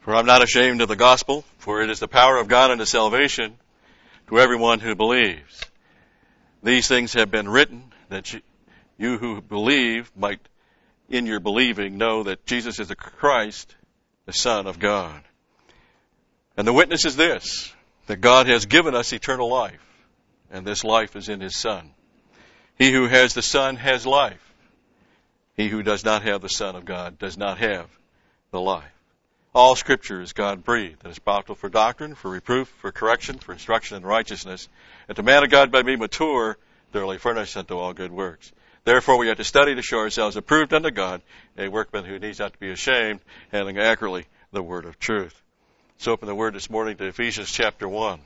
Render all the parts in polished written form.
For I'm not ashamed of the gospel, for it is the power of God unto salvation to everyone who believes. These things have been written that you who believe might, in your believing, know that Jesus is the Christ, the Son of God. And the witness is this, that God has given us eternal life, and this life is in His Son. He who has the Son has life. He who does not have the Son of God does not have the life. All Scripture is God-breathed, and is profitable for doctrine, for reproof, for correction, for instruction in righteousness, that the man of God may be mature, thoroughly furnished unto all good works. Therefore we have to study to show ourselves approved unto God, a workman who needs not to be ashamed, handling accurately the word of truth. Let's open the word this morning to Ephesians chapter 1,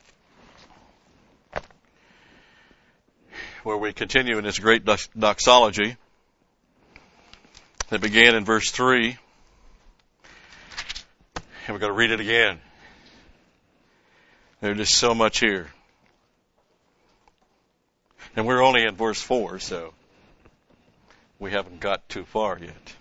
where we continue in this great doxology that began in verse 3. And we're going to read it again. There's just so much here. And we're only in verse 4, so we haven't got too far yet.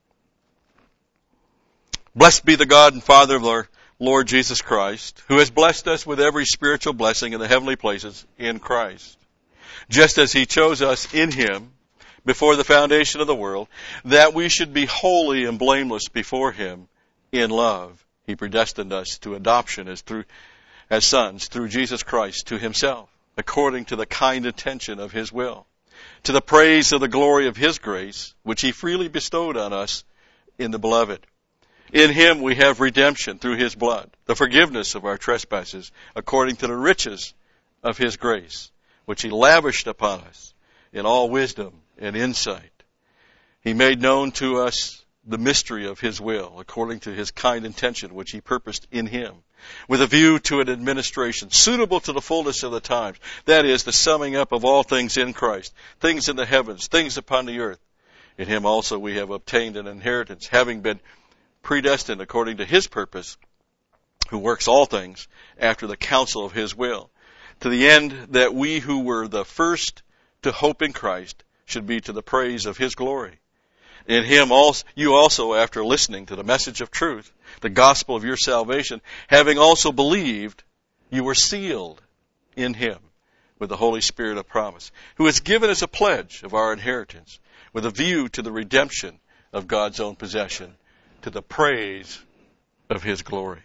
Blessed be the God and Father of our Lord Jesus Christ, who has blessed us with every spiritual blessing in the heavenly places in Christ, just as He chose us in Him before the foundation of the world, that we should be holy and blameless before Him in love. He predestined us to adoption as sons through Jesus Christ to Himself, according to the kind intention of His will, to the praise of the glory of His grace, which He freely bestowed on us in the Beloved. In Him we have redemption through His blood, the forgiveness of our trespasses, according to the riches of His grace, which He lavished upon us in all wisdom and insight. He made known to us the mystery of His will, according to His kind intention, which He purposed in Him, with a view to an administration suitable to the fullness of the times. That is, the summing up of all things in Christ, things in the heavens, things upon the earth. In Him also we have obtained an inheritance, having been predestined according to His purpose, who works all things after the counsel of His will, to the end that we who were the first to hope in Christ should be to the praise of His glory. In Him also, you also, after listening to the message of truth, the gospel of your salvation, having also believed, you were sealed in Him with the Holy Spirit of promise, who is given as a pledge of our inheritance, with a view to the redemption of God's own possession, to the praise of His glory.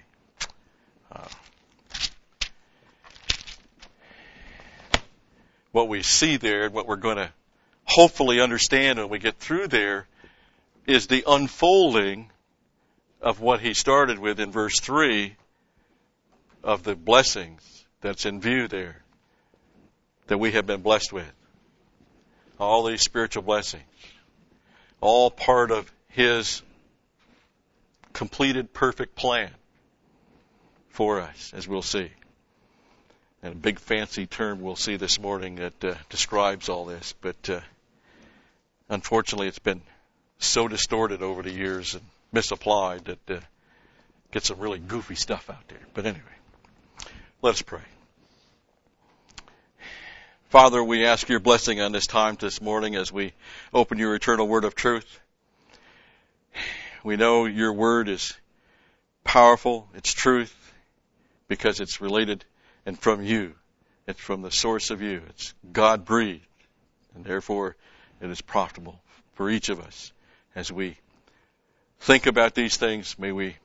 What we see there, and what we're going to hopefully understand when we get through there, is the unfolding of what he started with in verse 3 of the blessings that's in view there that we have been blessed with. All these spiritual blessings, all part of His completed perfect plan for us, as we'll see. And a big fancy term we'll see this morning that describes all this, but unfortunately it's been so distorted over the years and misapplied that gets some really goofy stuff out there. But anyway, let us pray. Father, we ask your blessing on this time this morning as we open your eternal word of truth. We know your word is powerful, it's truth, because it's related and from you. It's from the source of you. It's God-breathed, and therefore it is profitable for each of us. As we think about these things, may we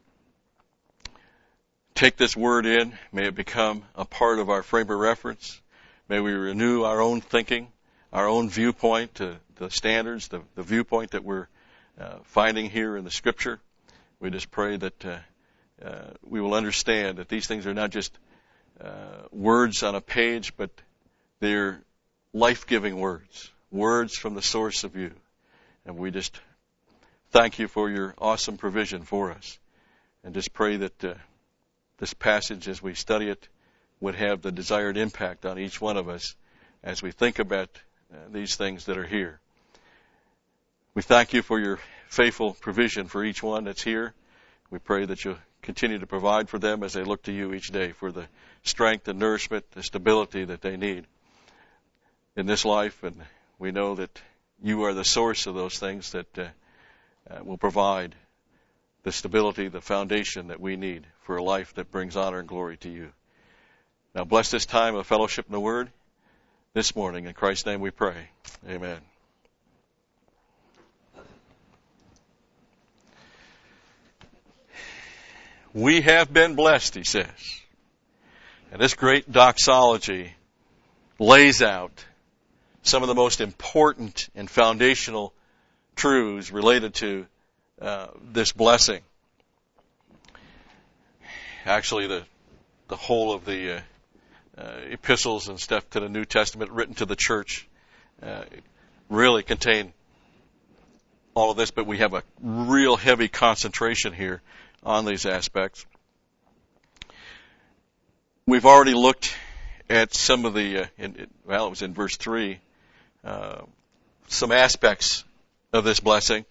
take this word in. May it become a part of our frame of reference. May we renew our own thinking, our own viewpoint to the standards, the viewpoint that we're finding here in the Scripture. We just pray that we will understand that these things are not just words on a page, but they're life-giving words, words from the source of you. And we just thank you for your awesome provision for us. And just pray that this passage, as we study it, would have the desired impact on each one of us as we think about these things that are here. We thank you for your faithful provision for each one that's here. We pray that you'll continue to provide for them as they look to you each day for the strength and nourishment, the stability that they need in this life. And we know that you are the source of those things that will provide the stability, the foundation that we need for a life that brings honor and glory to you. Now bless this time of fellowship in the Word this morning. In Christ's name we pray. Amen. We have been blessed, he says. And this great doxology lays out some of the most important and foundational truths related to this blessing. Actually, the whole of the epistles and stuff to the New Testament written to the church really contain all of this, but we have a real heavy concentration here on these aspects. We've already looked at some of the, it was in verse 3, some aspects of this blessing.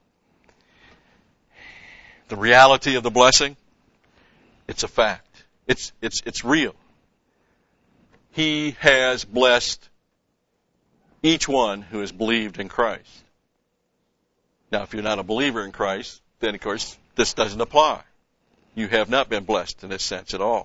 The reality of the blessing, it's a fact. It's real. He has blessed each one who has believed in Christ. Now, if you're not a believer in Christ, then of course this doesn't apply. You have not been blessed in this sense at all.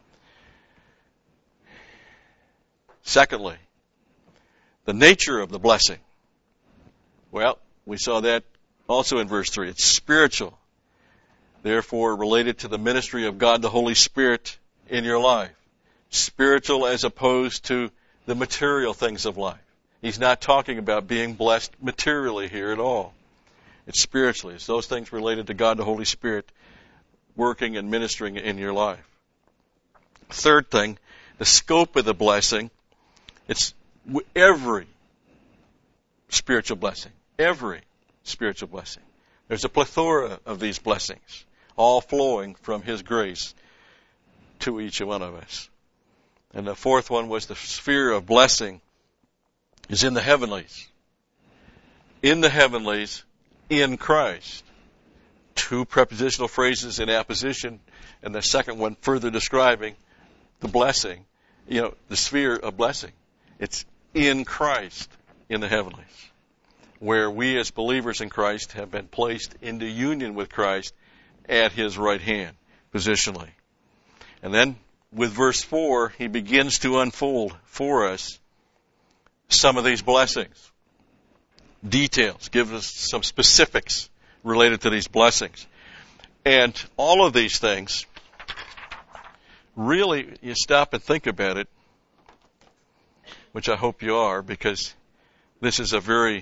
Secondly, the nature of the blessing. Well, we saw that also in verse 3. It's spiritual. Therefore, related to the ministry of God the Holy Spirit in your life. Spiritual as opposed to the material things of life. He's not talking about being blessed materially here at all. It's spiritually. It's those things related to God the Holy Spirit working and ministering in your life. Third thing, the scope of the blessing. It's every spiritual blessing. Every spiritual blessing. There's a plethora of these blessings, all flowing from His grace to each one of us. And the fourth one was the sphere of blessing is in the heavenlies. In the heavenlies, in Christ. Two prepositional phrases in apposition, and the second one further describing the blessing, the sphere of blessing. It's in Christ, in the heavenlies, where we as believers in Christ have been placed into union with Christ at His right hand, positionally. And then with verse 4, he begins to unfold for us some of these blessings. Details, give us some specifics related to these blessings. And all of these things, really, you stop and think about it, which I hope you are, because this is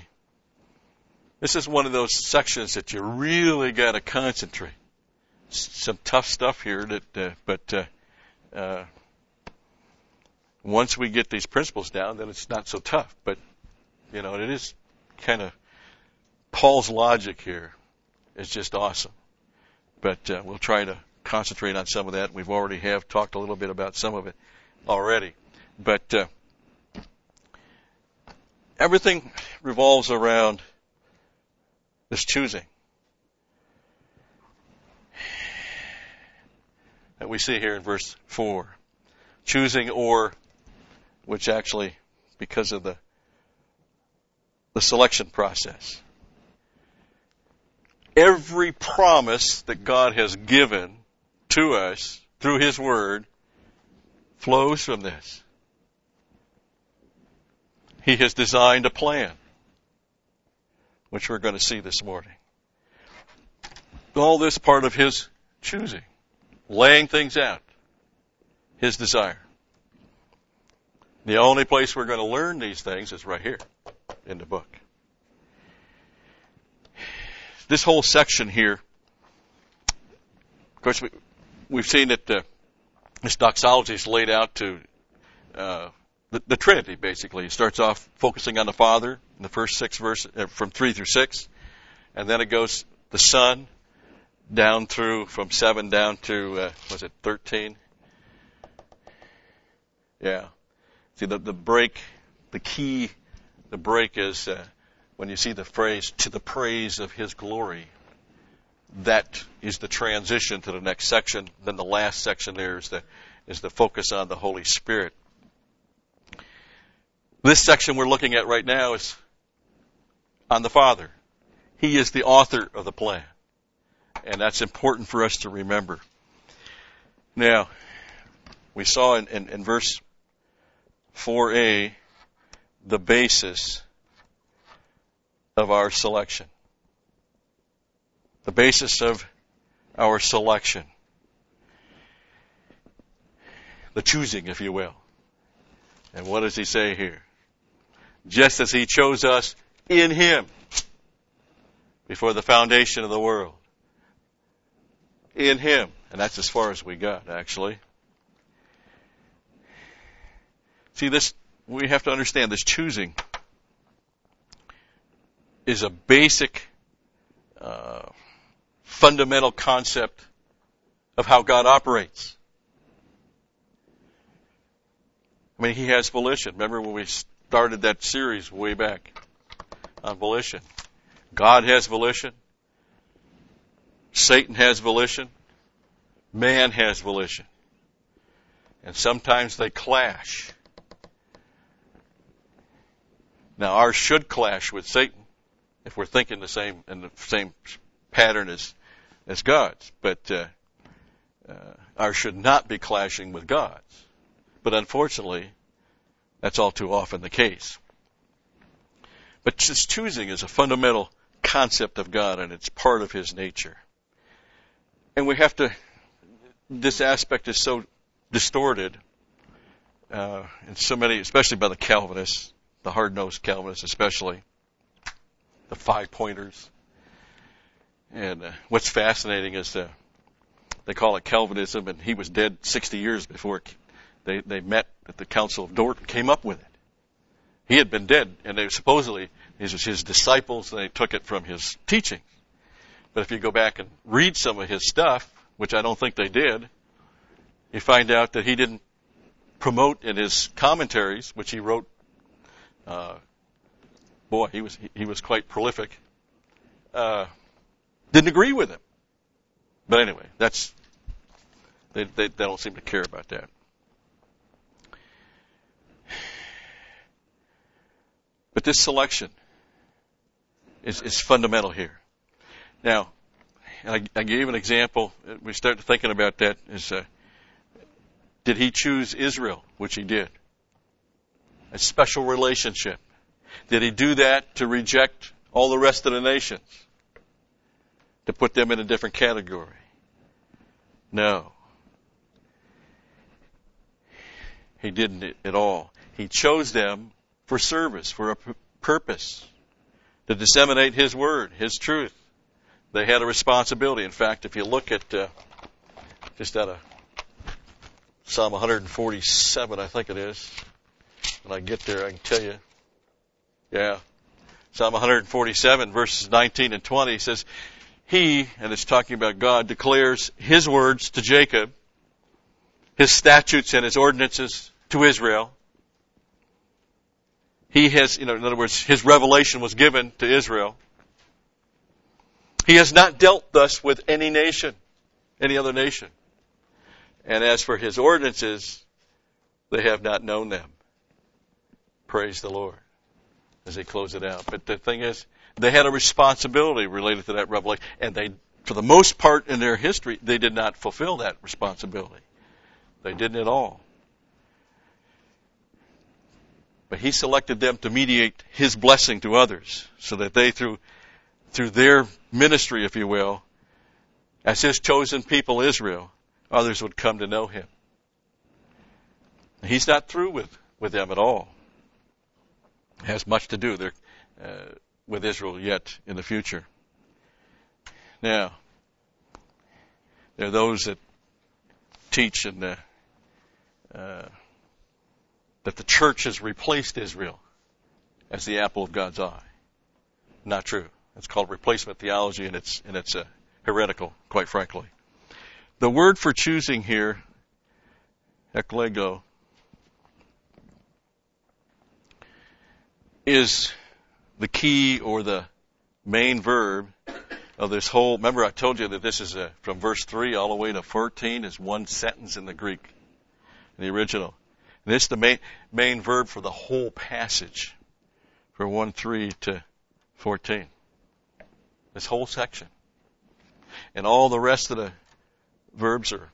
one of those sections that you really got to concentrate. Some tough stuff here, but once we get these principles down, then it's not so tough. But, it is kind of, Paul's logic here is just awesome. But we'll try to concentrate on some of that. We've already talked a little bit about some of it already. But everything revolves around this choosing that we see here in verse 4. Choosing, or, which actually, because of the selection process. Every promise that God has given to us through His Word flows from this. He has designed a plan, which we're going to see this morning. All this part of His choosing, laying things out, His desire. The only place we're going to learn these things is right here in the book. This whole section here, of course, we've seen that this doxology is laid out to the Trinity, basically. It starts off focusing on the Father in the first 6 verses, from 3 through 6, and then it goes the Son down through, from 7 down to, 13? Yeah. See, the break, the key, the break is when you see the phrase, to the praise of His glory. That is the transition to the next section. Then the last section there is the focus on the Holy Spirit. This section we're looking at right now is on the Father. He is the author of the plan. And that's important for us to remember. Now, we saw in verse 4a the basis of our selection. The basis of our selection. The choosing, if you will. And what does he say here? Just as he chose us in him before the foundation of the world. In him. And that's as far as we got, actually. See, this, we have to understand this choosing is a basic, fundamental concept of how God operates. I mean, he has volition. Remember when we started that series way back on volition? God has volition. Satan has volition. Man has volition. And sometimes they clash. Now, ours should clash with Satan if we're thinking in the same pattern as God's. But ours should not be clashing with God's. But unfortunately, that's all too often the case. But this choosing is a fundamental concept of God, and it's part of his nature. And we have to, this aspect is so distorted in so many, especially by the Calvinists, the hard-nosed Calvinists especially, the five-pointers. And what's fascinating is they call it Calvinism, and he was dead 60 years before they met at the Council of Dort and came up with it. He had been dead, and they supposedly, his disciples, they took it from his teachings. But if you go back and read some of his stuff, which I don't think they did, you find out that he didn't promote in his commentaries, which he wrote. He was quite prolific. Didn't agree with him. But anyway, they don't seem to care about that. But this selection is fundamental here. Now, I gave an example. We started thinking about that. Did he choose Israel, which he did? A special relationship. Did he do that to reject all the rest of the nations? To put them in a different category? No. He didn't at all. He chose them for service, for a purpose, to disseminate his word, his truth. They had a responsibility. In fact, if you look at just out of Psalm 147, I think it is. When I get there, I can tell you. Yeah. Psalm 147, verses 19 and 20 says, he, and it's talking about God, declares his words to Jacob, his statutes and his ordinances to Israel. He has, in other words, his revelation was given to Israel. He has not dealt thus with any nation, any other nation. And as for his ordinances, they have not known them. Praise the Lord. As they close it out. But the thing is, they had a responsibility related to that revelation. And they, for the most part in their history, they did not fulfill that responsibility. They didn't at all. But he selected them to mediate his blessing to others, so that they, through their ministry, if you will, as his chosen people, Israel, others would come to know him. He's not through with them at all. It has much to do with Israel yet in the future. Now, there are those that teach that the church has replaced Israel as the apple of God's eye. Not true. It's called replacement theology, and it's heretical, quite frankly. The word for choosing here, eklego, is the key or the main verb of this whole. Remember, I told you that this is from verse 3 all the way to 14 is one sentence in the Greek, in the original. And it's the main verb for the whole passage, from 1:3 to 14. This whole section. And all the rest of the verbs are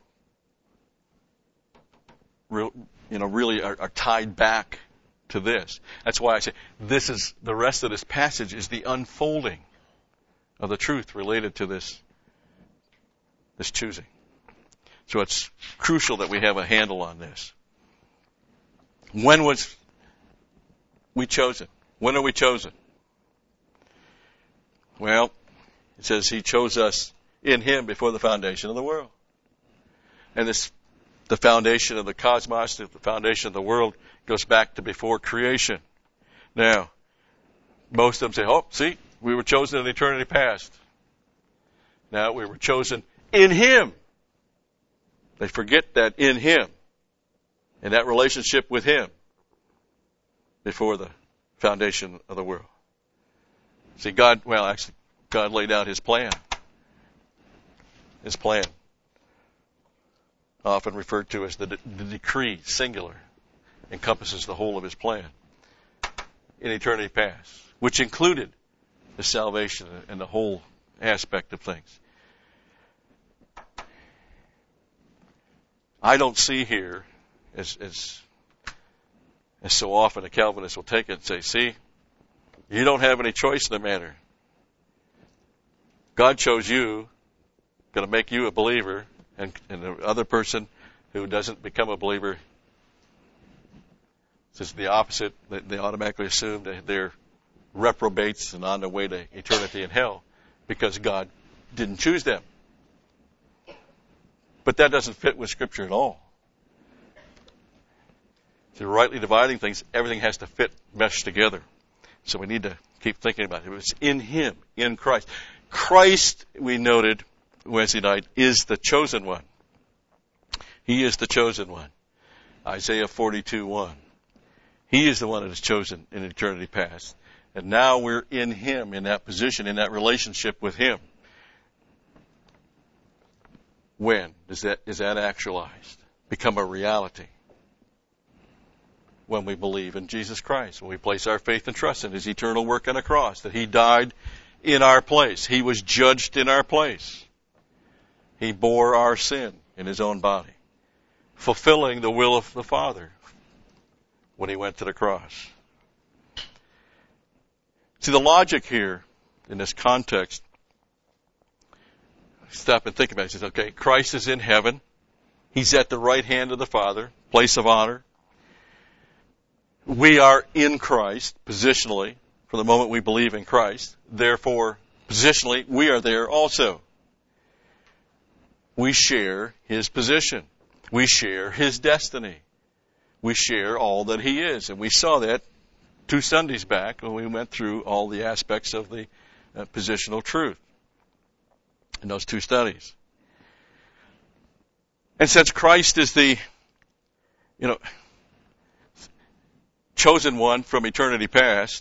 really are tied back to this. That's why I say the rest of this passage is the unfolding of the truth related to this choosing. So it's crucial that we have a handle on this. When was we chosen? When are we chosen? Well, it says He chose us in Him before the foundation of the world. And the foundation of the cosmos, the foundation of the world, goes back to before creation. Now, most of them say, oh, see, we were chosen in eternity past. Now, we were chosen in Him. They forget that in Him, in that relationship with Him, before the foundation of the world. See, God laid out His plan. His plan, often referred to as the decree, singular, encompasses the whole of His plan in eternity past, which included the salvation and the whole aspect of things. I don't see here, as so often a Calvinist will take it and say, see, you don't have any choice in the matter. God chose you, going to make you a believer, and the other person who doesn't become a believer, it's the opposite. They automatically assume that they're reprobates and on their way to eternity in hell because God didn't choose them. But that doesn't fit with Scripture at all. If you're rightly dividing things, everything has to fit, mesh together. So we need to keep thinking about it. It's in Him, in Christ. Christ, we noted Wednesday night, is the chosen one. He is the chosen one. Isaiah 42:1. He is the one that is chosen in eternity past. And now we're in Him, in that position, in that relationship with Him. When is that actualized? Become a reality? When we believe in Jesus Christ, when we place our faith and trust in His eternal work on the cross, that He died in our place. He was judged in our place. He bore our sin in His own body, fulfilling the will of the Father when He went to the cross. See, the logic here in this context, stop and think about it. He says, okay, Christ is in heaven. He's at the right hand of the Father, place of honor. We are in Christ, positionally, from the moment we believe in Christ. Therefore, positionally, we are there also. We share His position. We share His destiny. We share all that He is. And we saw that 2 Sundays back when we went through all the aspects of the positional truth in those 2 studies. And since Christ is the, chosen one from eternity past,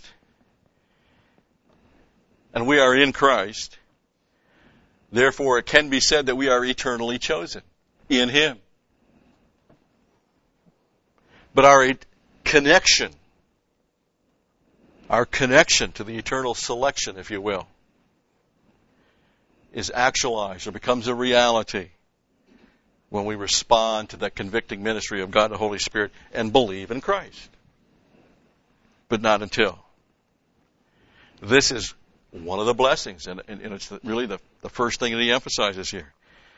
and we are in Christ, therefore it can be said that we are eternally chosen in Him. But our connection to the eternal selection, if you will, is actualized or becomes a reality when we respond to that convicting ministry of God the Holy Spirit and believe in Christ. But not until. This is one of the blessings, and it's really the first thing that he emphasizes here.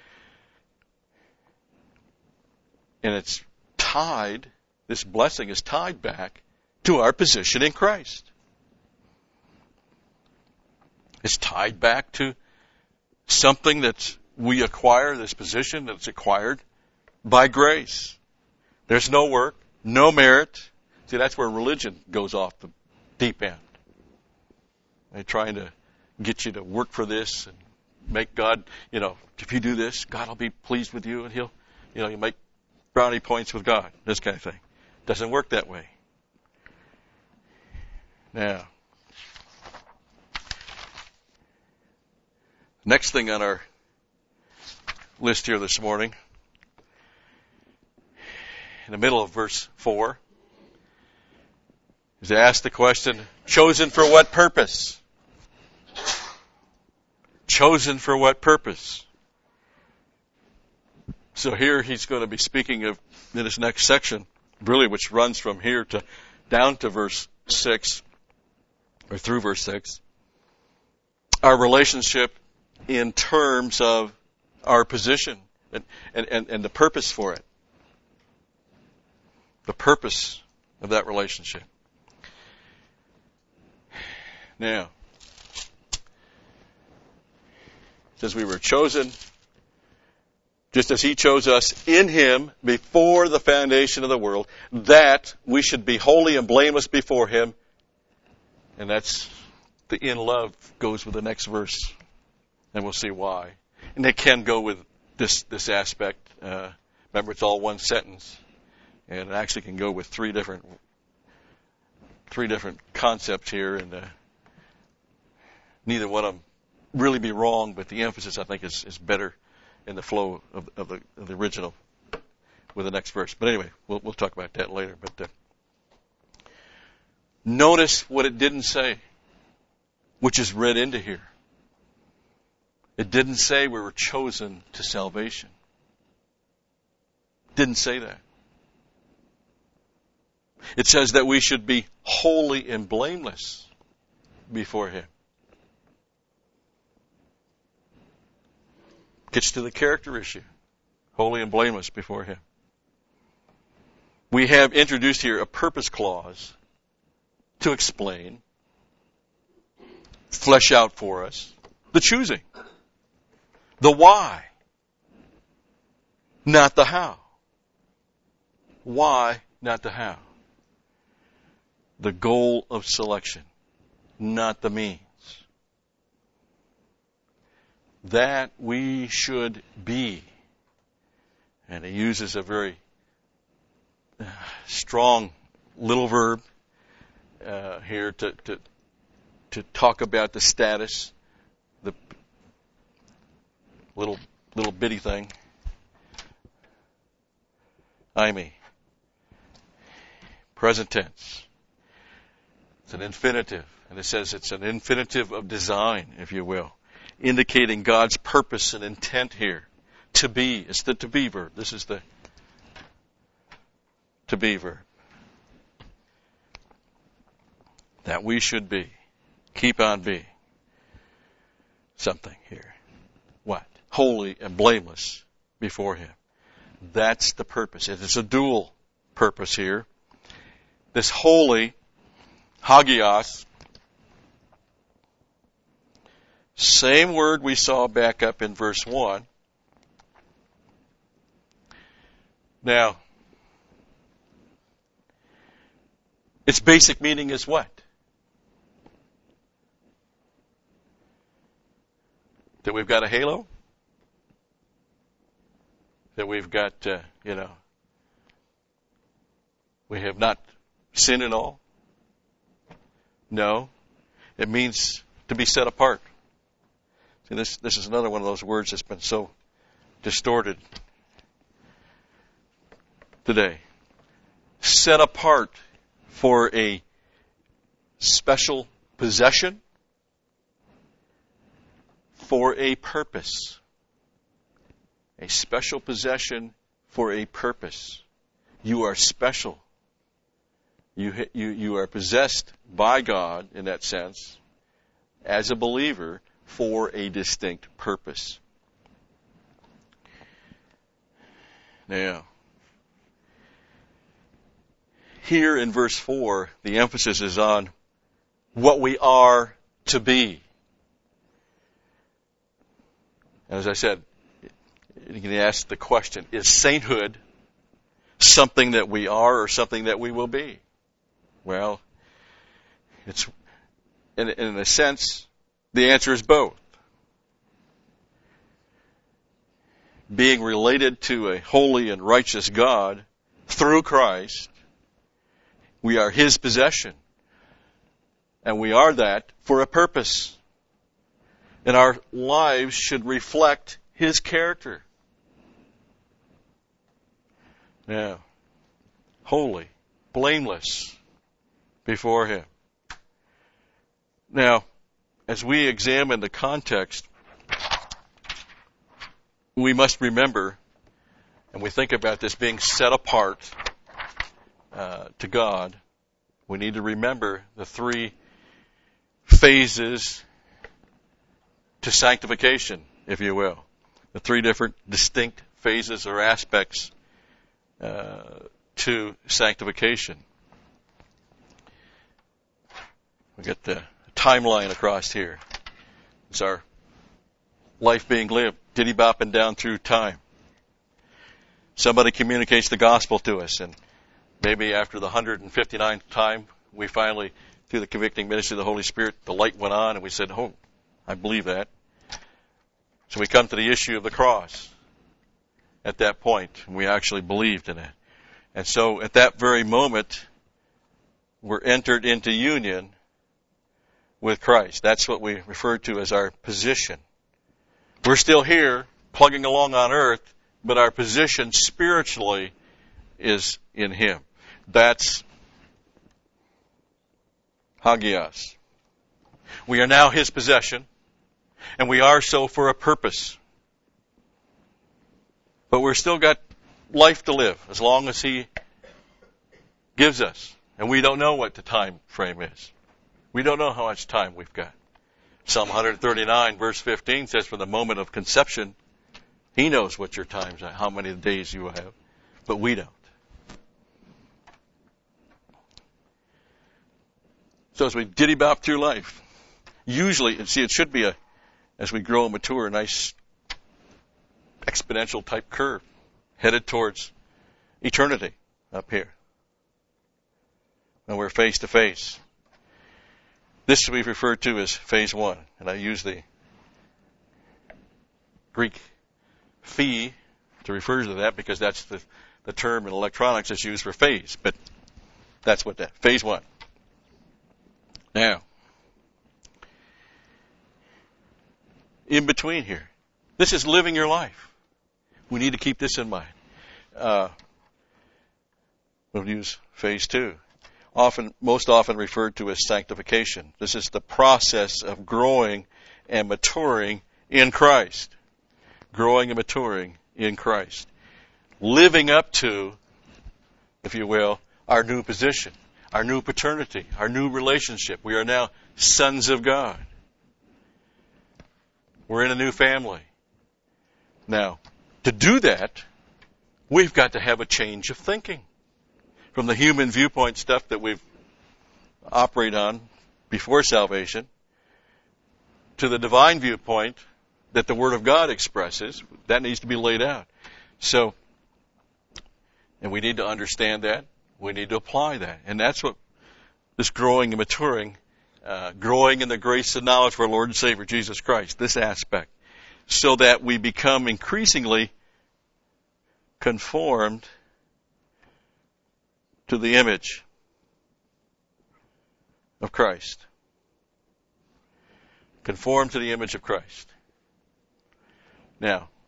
And it's tied, this blessing is tied back to our position in Christ. It's tied back to something that we acquire, this position that's acquired by grace. There's no work, no merit. See, that's where religion goes off the deep end. They're trying to get you to work for this and make God, if you do this, God will be pleased with you and He'll, you make brownie points with God, this kind of thing. Doesn't work that way. Now, next thing on our list here this morning, in the middle of verse 4, is to ask the question, chosen for what purpose? Chosen for what purpose? So here he's going to be speaking of, in this next section, really which runs from here to down to verse 6, or through verse 6, our relationship in terms of our position and the purpose for it. The purpose of that relationship. Now, it says we were chosen just as he chose us in him before the foundation of the world, that we should be holy and blameless before him. And that's the in love goes with the next verse. And we'll see why. And it can go with this aspect. Remember, it's all one sentence. And it actually can go with three different concepts here. And neither one of them really be wrong, but the emphasis, I think, is better in the flow of the original with the next verse. But anyway, we'll talk about that later. But notice what it didn't say, which is read into here. It didn't say we were chosen to salvation. It didn't say that. It says that we should be holy and blameless before him. Gets to the character issue. Holy and blameless before him. We have introduced here a purpose clause to explain, flesh out for us, the choosing. The why. Not the how. Why, not the how. The goal of selection, not the means. That we should be. And he uses a very strong little verb here to talk about the status, the little bitty thing. Eimi. Present tense. It's an infinitive. And it says it's an infinitive of design, if you will, indicating God's purpose and intent here. To be. It's the to be verb. This is the to be verb. That we should be. Keep on being. Something here. What? Holy and blameless before him. That's the purpose. It is a dual purpose here. This holy, hagios, same word we saw back up in verse 1. Now, its basic meaning is what? That we've got a halo? That we've got, we have not sinned at all? No. It means to be set apart. See, this is another one of those words that's been so distorted today. Set apart for a special possession, for a purpose. A special possession for a purpose. You are special. You are possessed by God, in that sense, as a believer, for a distinct purpose. Now, here in verse 4, the emphasis is on what we are to be. And as I said, you can ask the question, is sainthood something that we are or something that we will be? Well, it's in a sense, the answer is both. Being related to a holy and righteous God through Christ, we are his possession. And we are that for a purpose. And our lives should reflect his character. Now, holy, blameless before him. Now, as we examine the context, we must remember and we think about this being set apart to God, we need to remember the three phases to sanctification, if you will. The three different distinct phases or aspects to sanctification. We get the timeline across here. It's our life being lived, diddy-bopping down through time. Somebody communicates the gospel to us, and maybe after the 159th time, we finally, through the convicting ministry of the Holy Spirit, the light went on, and we said, oh, I believe that. So we come to the issue of the cross at that point, and we actually believed in it. And so at that very moment, we're entered into union with Christ. That's what we refer to as our position. We're still here, plugging along on earth, but our position spiritually is in Him. That's hagios. We are now His possession, and we are so for a purpose. But we're still got life to live as long as He gives us. And we don't know what the time frame is. We don't know how much time we've got. Psalm 139 verse 15 says, from the moment of conception, He knows what your times are, how many days you have, but we don't. So as we diddy-bop through life, usually, it should be as we grow and mature, a nice exponential type curve headed towards eternity up here. And we're face to face. This we refer to as phase one. And I use the Greek phi to refer to that because that's the term in electronics that's used for phase. But that's what that, phase one. Now, in between here, this is living your life. We need to keep this in mind. We'll use phase two. Most often referred to as sanctification. This is the process of growing and maturing in Christ. Growing and maturing in Christ. Living up to, if you will, our new position, our new paternity, our new relationship. We are now sons of God. We're in a new family. Now, to do that, we've got to have a change of thinking. From the human viewpoint stuff that we've operated on before salvation to the divine viewpoint that the Word of God expresses, that needs to be laid out. So, and we need to understand that. We need to apply that. And that's what this growing and maturing, growing in the grace and knowledge of our Lord and Savior, Jesus Christ, this aspect, so that we become increasingly conformed to the image of Christ. Conform to the image of Christ. Now,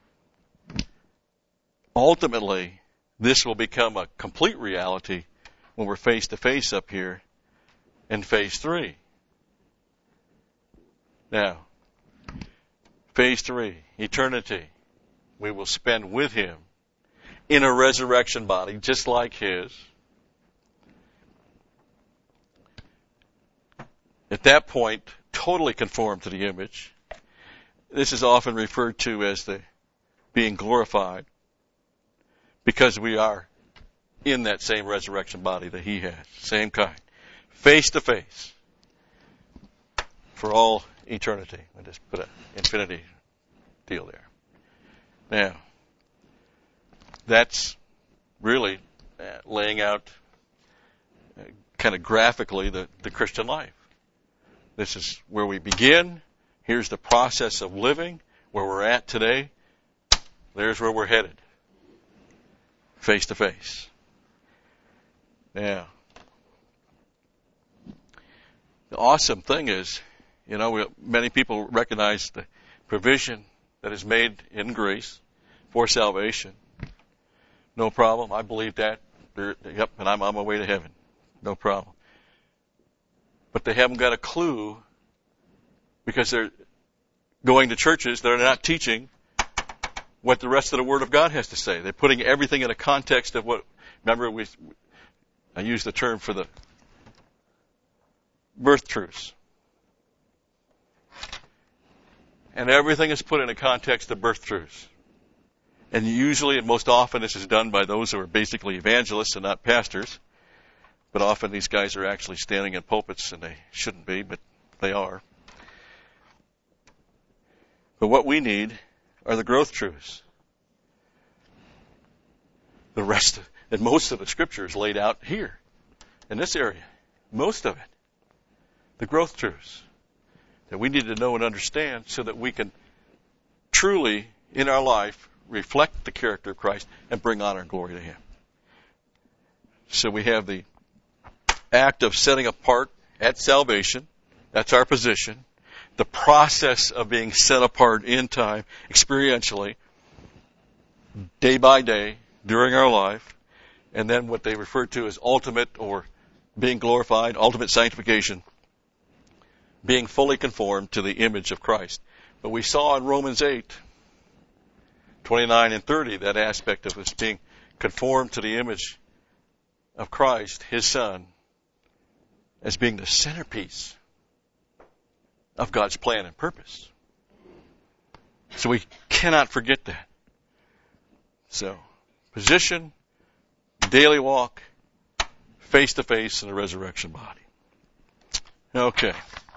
ultimately, this will become a complete reality when we're face to face up here in phase three. Now, phase three, eternity. We will spend with Him in a resurrection body, just like His. At that point, totally conformed to the image. This is often referred to as the being glorified because we are in that same resurrection body that He has. Same kind. Face to face for all eternity. I just put an infinity deal there. Now, that's really laying out kind of graphically the Christian life. This is where we begin. Here's the process of living, where we're at today. There's where we're headed. Face to face. Now, the awesome thing is, many people recognize the provision that is made in grace for salvation. No problem. I believe that. Yep, and I'm on my way to heaven. No problem. But they haven't got a clue because they're going to churches that are not teaching what the rest of the Word of God has to say. They're putting everything in a context of what, remember I used the term for the birth truths. And everything is put in a context of birth truths. And usually and most often this is done by those who are basically evangelists and not pastors. But often these guys are actually standing in pulpits, and they shouldn't be, but they are. But what we need are the growth truths. The rest, and most of the Scripture is laid out here, in this area. Most of it. The growth truths that we need to know and understand so that we can truly, in our life, reflect the character of Christ and bring honor and glory to Him. So we have the act of setting apart at salvation. That's our position. The process of being set apart in time, experientially, day by day, during our life. And then what they refer to as ultimate or being glorified, ultimate sanctification, being fully conformed to the image of Christ. But we saw in Romans 8, 29 and 30, that aspect of us being conformed to the image of Christ, His Son, as being the centerpiece of God's plan and purpose. So we cannot forget that. So, position, daily walk, face to face in the resurrection body. Okay.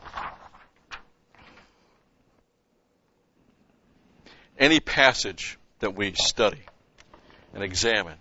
Any passage that we study and examine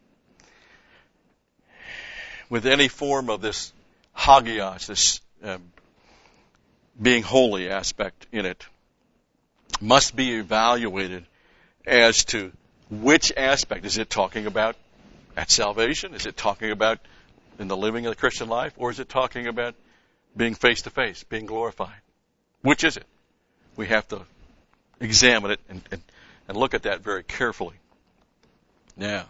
with any form of this hagios, this being holy aspect in it, must be evaluated as to which aspect. Is it talking about at salvation? Is it talking about in the living of the Christian life? Or is it talking about being face to face, being glorified? Which is it? We have to examine it and look at that very carefully. Now,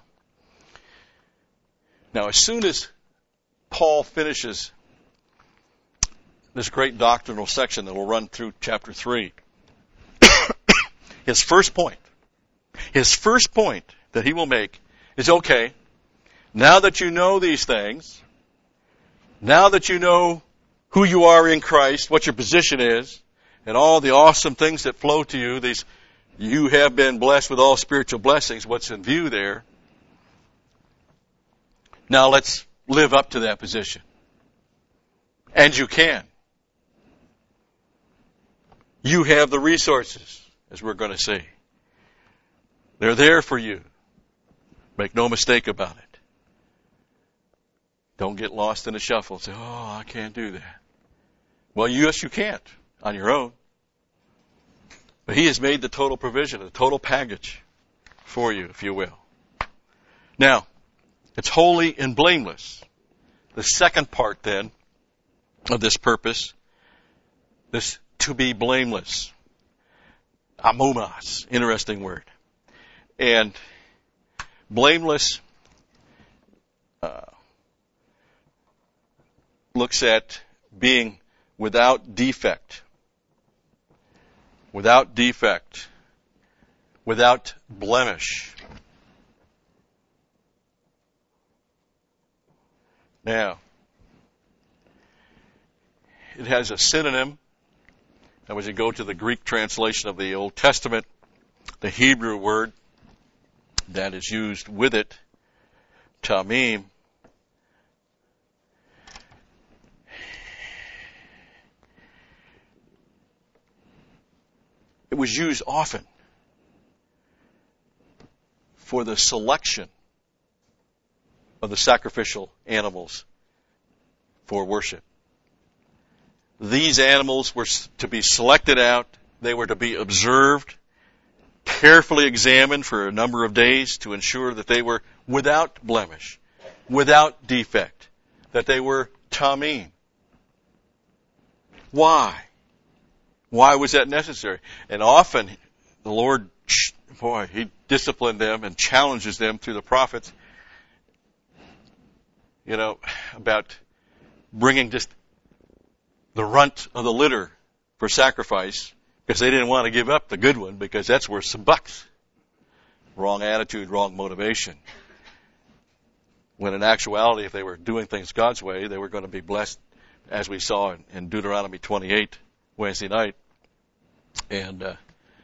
as soon as Paul finishes this great doctrinal section that will run through chapter 3, his first point that he will make is, okay, now that you know these things, now that you know who you are in Christ, what your position is, and all the awesome things that flow to you, you have been blessed with all spiritual blessings, what's in view there. Now let's live up to that position. And you can. You have the resources, as we're going to see. They're there for you. Make no mistake about it. Don't get lost in the shuffle and say, oh, I can't do that. Well, yes, you can't on your own. But He has made the total provision, the total package for you, if you will. Now, it's holy and blameless. The second part, then, of this purpose, this to be blameless. Amomos, interesting word. And blameless looks at being without defect. Without defect. Without blemish. Now, it has a synonym. And as you go to the Greek translation of the Old Testament, the Hebrew word that is used with it, tamim, it was used often for the selection of the sacrificial animals for worship. These animals were to be selected out. They were to be observed, carefully examined for a number of days to ensure that they were without blemish, without defect, that they were tamim. Why? Why was that necessary? And often the Lord, He disciplined them and challenges them through the prophets, about bringing just the runt of the litter for sacrifice, because they didn't want to give up the good one, because that's worth some bucks. wrong attitude, wrong motivation. When in actuality, if they were doing things God's way, they were going to be blessed, as we saw in Deuteronomy 28 Wednesday night. And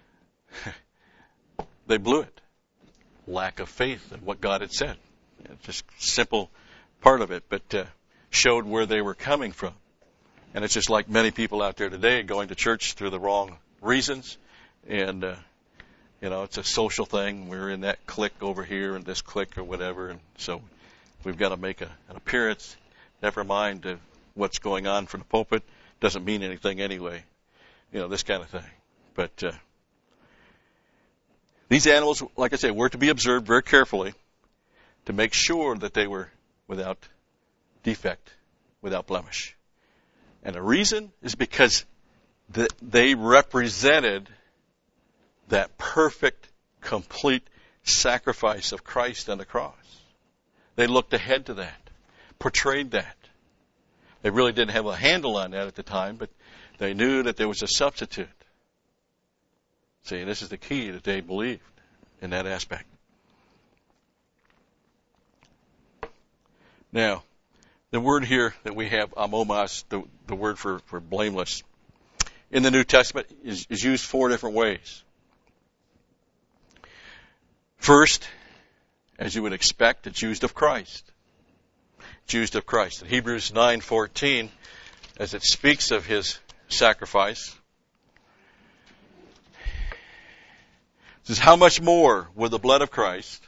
they blew it. Lack of faith in what God had said. Just simple part of it, but showed where they were coming from. And it's just like many people out there today going to church through the wrong reasons. And, it's a social thing. We're in that clique over here and this clique or whatever. And so we've got to make an appearance. Never mind what's going on from the pulpit. Doesn't mean anything anyway. This kind of thing. But these animals, like I say, were to be observed very carefully to make sure that they were without defect, without blemish. And the reason is because they represented that perfect, complete sacrifice of Christ on the cross. They looked ahead to that, portrayed that. They really didn't have a handle on that at the time, but they knew that there was a substitute. See, this is the key that they believed in that aspect. Now, the word here that we have, amomos, the word for blameless, in the New Testament is used 4 different ways. First, as you would expect, it's used of Christ. It's used of Christ. In Hebrews 9:14, as it speaks of his sacrifice, it says, how much more with the blood of Christ,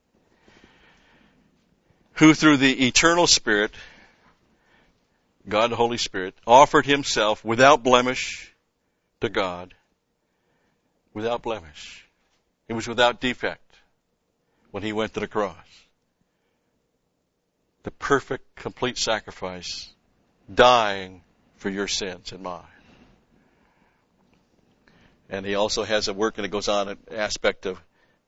who through the eternal Spirit, God the Holy Spirit, offered himself without blemish to God, without blemish. He was without defect when he went to the cross. The perfect, complete sacrifice, dying for your sins and mine. And he also has a work, and it goes on an aspect of,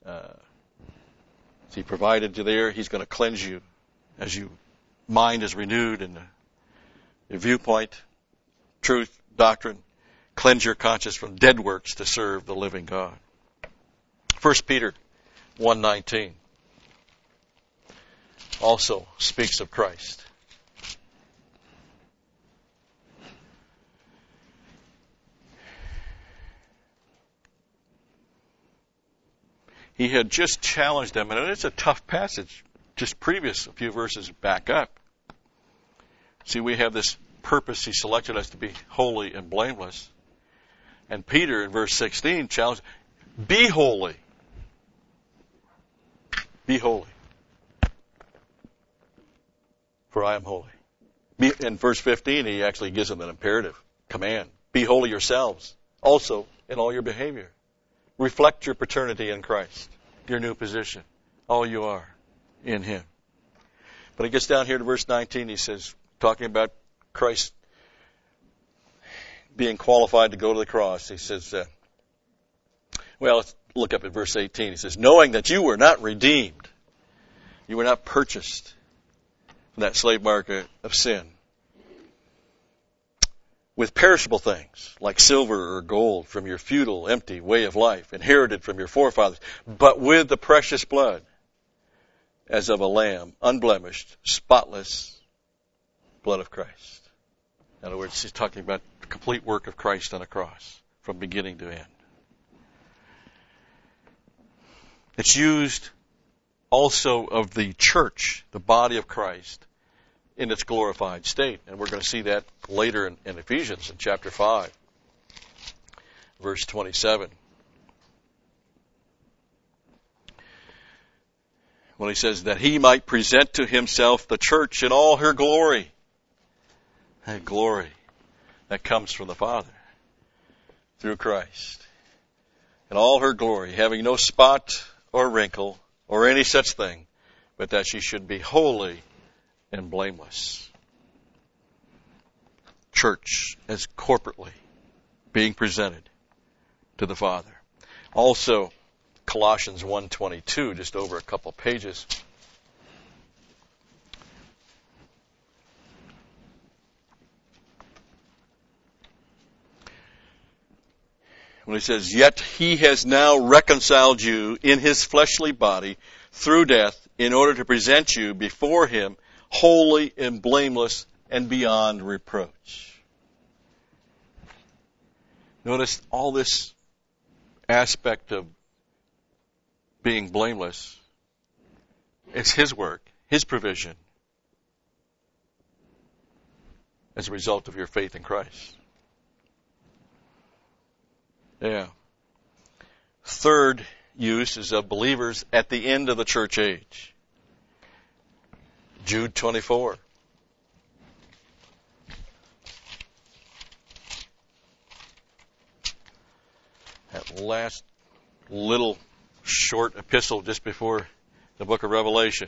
he provided you there, he's going to cleanse you as your mind is renewed in the viewpoint, truth, doctrine, cleanse your conscience from dead works to serve the living God. 1 Peter 1:19 also speaks of Christ. He had just challenged them, and it's a tough passage, just previous, a few verses back up. See, we have this purpose. He selected us to be holy and blameless. And Peter, in verse 16, challenged, be holy. Be holy. For I am holy. In verse 15, he actually gives them an imperative command. Be holy yourselves, also in all your behavior. Reflect your paternity in Christ, your new position, all you are in him. But he gets down here to verse 19, he says, talking about Christ being qualified to go to the cross, he says, let's look up at verse 18. He says, knowing that you were not redeemed, you were not purchased from that slave market of sin, with perishable things like silver or gold from your futile, empty way of life, inherited from your forefathers, but with the precious blood as of a lamb, unblemished, spotless blood of Christ. In other words, he's talking about the complete work of Christ on the cross from beginning to end. It's used also of the church, the body of Christ, in its glorified state. And we're going to see that later in Ephesians in chapter 5, verse 27. When he says that he might present to himself the church in all her glory. That glory that comes from the Father through Christ. In all her glory, having no spot or wrinkle or any such thing, but that she should be holy and blameless. Church as corporately being presented to the Father. Also, Colossians 1:22, just over a couple pages. when he says, "Yet he has now reconciled you in his fleshly body through death in order to present you before him holy and blameless and beyond reproach." Notice all this aspect of being blameless. It's his work, his provision, as a result of your faith in Christ. Yeah. Third use is of believers at the end of the church age. Jude 24. That last little short epistle just before the book of Revelation.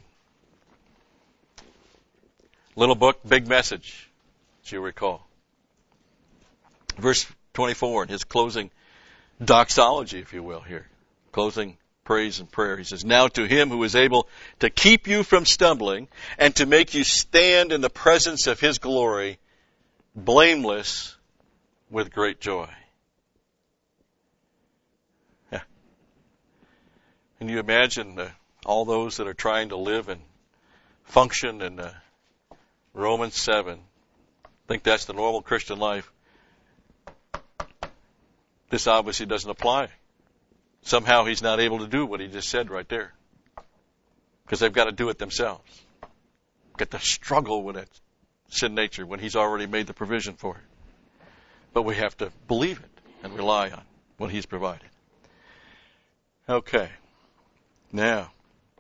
Little book, big message, as you recall. Verse 24, in his closing doxology, if you will, here. Closing praise and prayer. He says, "Now to him who is able to keep you from stumbling and to make you stand in the presence of his glory, blameless with great joy." Yeah. Can you imagine all those that are trying to live and function in Romans 7? Think that's the normal Christian life. This obviously doesn't apply. Somehow he's not able to do what he just said right there. Because they've got to do it themselves. Get to struggle with that sin nature when he's already made the provision for it. But we have to believe it and rely on what he's provided. Okay. Now,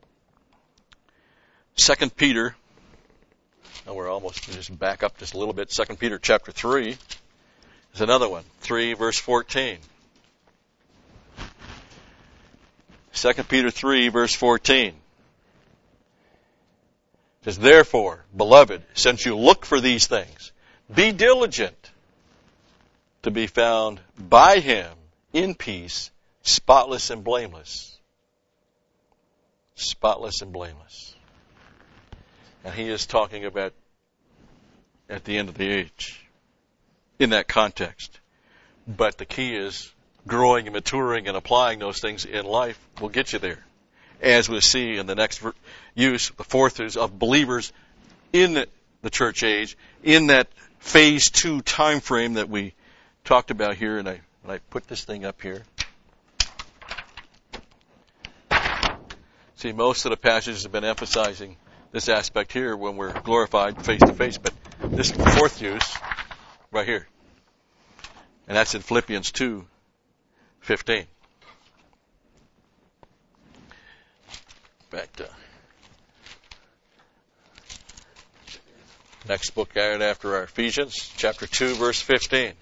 2 Peter, and we're almost just back up just a little bit. 2 Peter chapter 3 is another one. 3 verse 14. 2 Peter 3 verse 14. It says, "Therefore, beloved, since you look for these things, be diligent to be found by him in peace, spotless and blameless." Spotless and blameless. And he is talking about at the end of the age in that context. But the key is growing and maturing and applying those things in life will get you there. As we'll see in the next use, the fourth is of believers in the church age, in that phase 2 time frame that we talked about here. And I put this thing up here. See, most of the passages have been emphasizing this aspect here when we're glorified face to face, but this is the fourth use right here. And that's in Philippians 2:15. Back to next book right after our Ephesians, chapter 2, verse 15.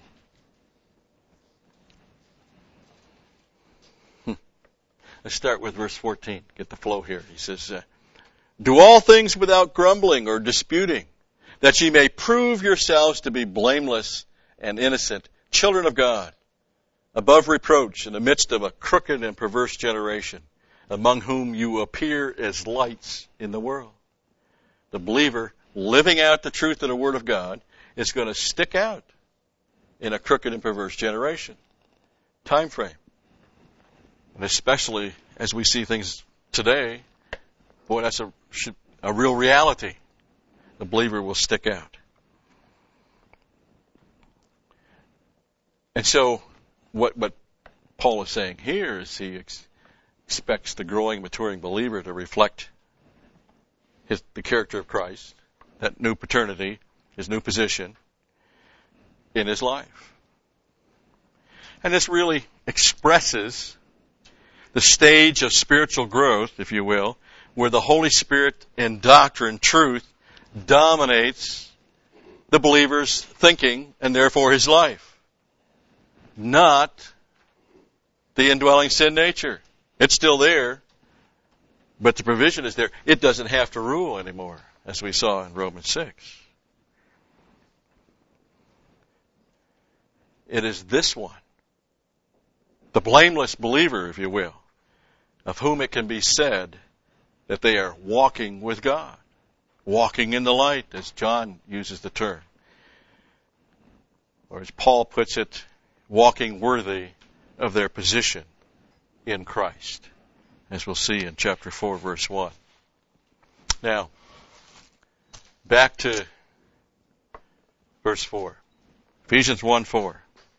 Let's start with verse 14. Get the flow here. He says, "Do all things without grumbling or disputing, that ye may prove yourselves to be blameless and innocent, children of God, above reproach in the midst of a crooked and perverse generation, among whom you appear as lights in the world." The believer living out the truth of the Word of God is going to stick out in a crooked and perverse generation. Time frame. And especially as we see things today, boy, that's a real reality. The believer will stick out. And so what Paul is saying here is he expects the growing, maturing believer to reflect the character of Christ, that new paternity, his new position in his life. And this really expresses the stage of spiritual growth, if you will, where the Holy Spirit and doctrine, truth, dominates the believer's thinking and therefore his life. Not the indwelling sin nature. It's still there, but the provision is there. It doesn't have to rule anymore, as we saw in Romans 6. It is this one, the blameless believer, if you will, of whom it can be said that they are walking with God, walking in the light, as John uses the term. Or as Paul puts it, walking worthy of their position in Christ, as we'll see in chapter 4, verse 1. Now, back to verse 4. Ephesians 1:4.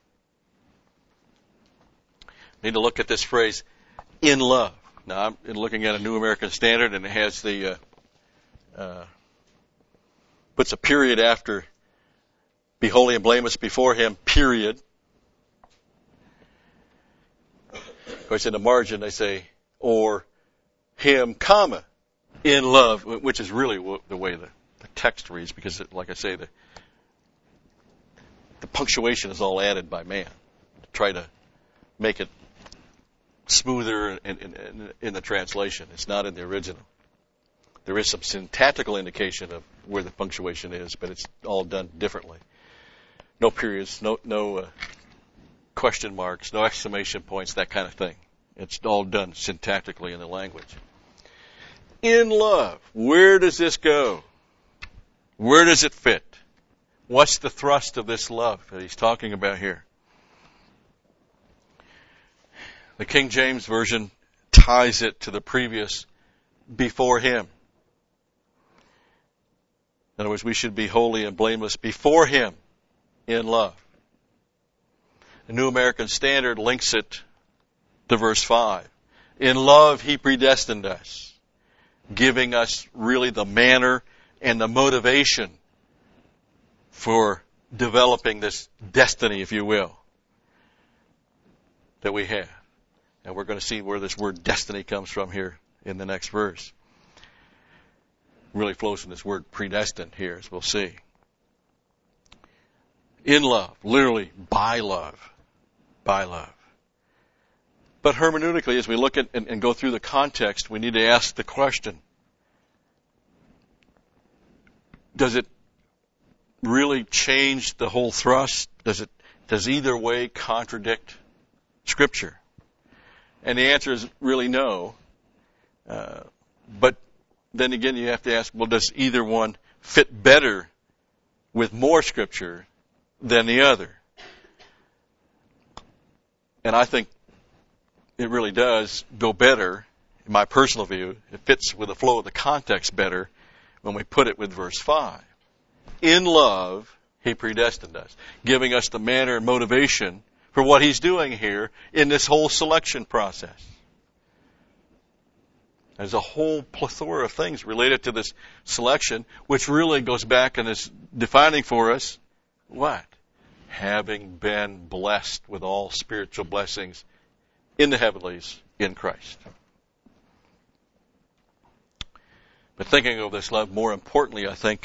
Need to look at this phrase, in love. Now, I'm looking at a New American Standard, and it has the puts a period after be holy and blameless before him, period. Of course, in the margin they say, or him, comma, in love, which is really the way the text reads, because, like I say, the punctuation is all added by man to try to make it smoother in the translation. It's not in the original. There is some syntactical indication of where the punctuation is, but it's all done differently. No periods, no question marks, no exclamation points, that kind of thing. It's all done syntactically in the language. In love, where does this go? Where does it fit? What's the thrust of this love that he's talking about here? The King James Version ties it to the previous, before him. In other words, we should be holy and blameless before him in love. The New American Standard links it to verse 5. In love, he predestined us, giving us really the manner and the motivation for developing this destiny, if you will, that we have. And we're going to see where this word destiny comes from here in the next verse. It really flows from this word predestined here, as we'll see. In love, literally by love. By love. But hermeneutically, as we look at and go through the context, we need to ask the question, does it really change the whole thrust? Does either way contradict Scripture? And the answer is really no. But then again, you have to ask, well, does either one fit better with more Scripture than the other? And I think it really does go better, in my personal view. It fits with the flow of the context better when we put it with verse 5. In love, he predestined us, giving us the manner and motivation for what he's doing here in this whole selection process. There's a whole plethora of things related to this selection, which really goes back and is defining for us what? Having been blessed with all spiritual blessings in the heavenlies in Christ. But thinking of this love more importantly, I think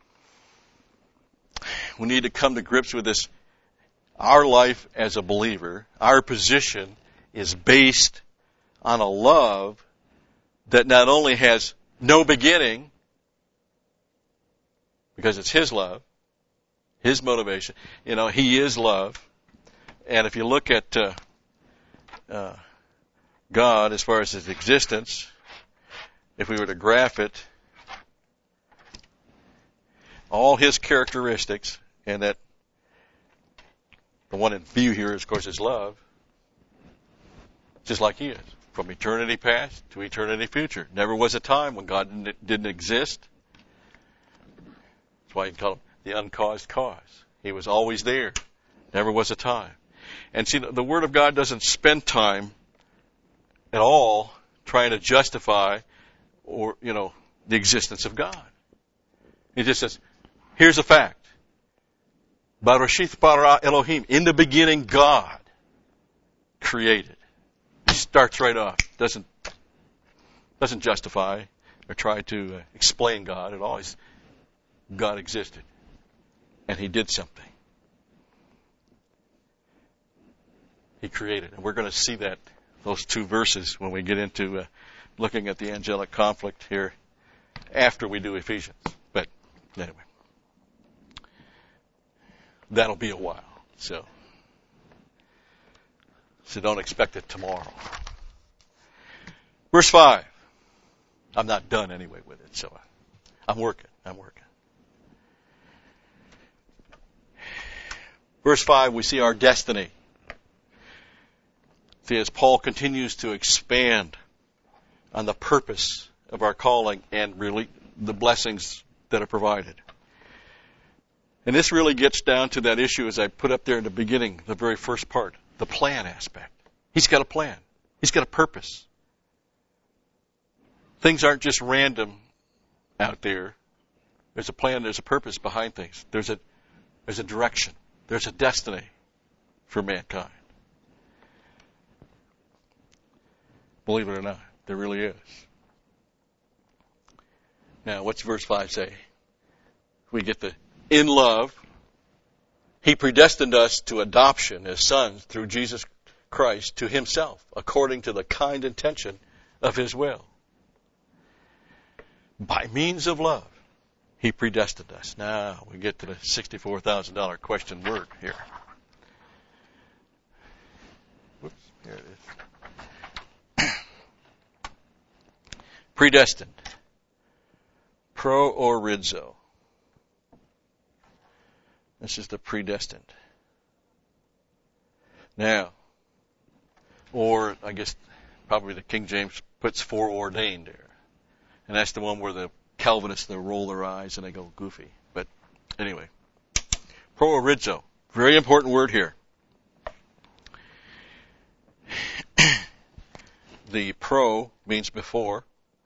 we need to come to grips with this. Our life as a believer, our position is based on a love that not only has no beginning, because it's his love, his motivation. You know, he is love. And if you look at God as far as his existence, if we were to graph it, all his characteristics, and that the one in view here, of course, is love, just like he is, from eternity past to eternity future. Never was a time when God didn't exist. That's why you call him the uncaused cause. He was always there. Never was a time. And see, the Word of God doesn't spend time at all trying to justify or, the existence of God. It just says, here's a fact. Barashith bara Elohim. In the beginning, God created. He starts right off. Doesn't justify or try to explain God at all. God existed. And he did something. He created. And we're going to see those two verses when we get into looking at the angelic conflict here after we do Ephesians. But anyway, that'll be a while. So don't expect it tomorrow. Verse 5. I'm not done anyway with it, so I'm working. Verse 5, we see our destiny. See, as Paul continues to expand on the purpose of our calling and really the blessings that are provided. And this really gets down to that issue as I put up there in the beginning, the very first part, the plan aspect. He's got a plan. He's got a purpose. Things aren't just random out there. There's a plan, there's a purpose behind things. There's a direction. There's a destiny for mankind. Believe it or not, there really is. Now, what's verse 5 say? We get the, in love, He predestined us to adoption as sons through Jesus Christ to Himself, according to the kind intention of His will. By means of love, He predestined us. Now, we get to the $64,000 question word here. Whoops, here it is. Predestined. Proorizo. This is the predestined. Now, or I guess probably the King James puts foreordained there. And that's the one where the Calvinists, they roll their eyes and they go goofy. But anyway, proorizo. Very important word here. The pro means before.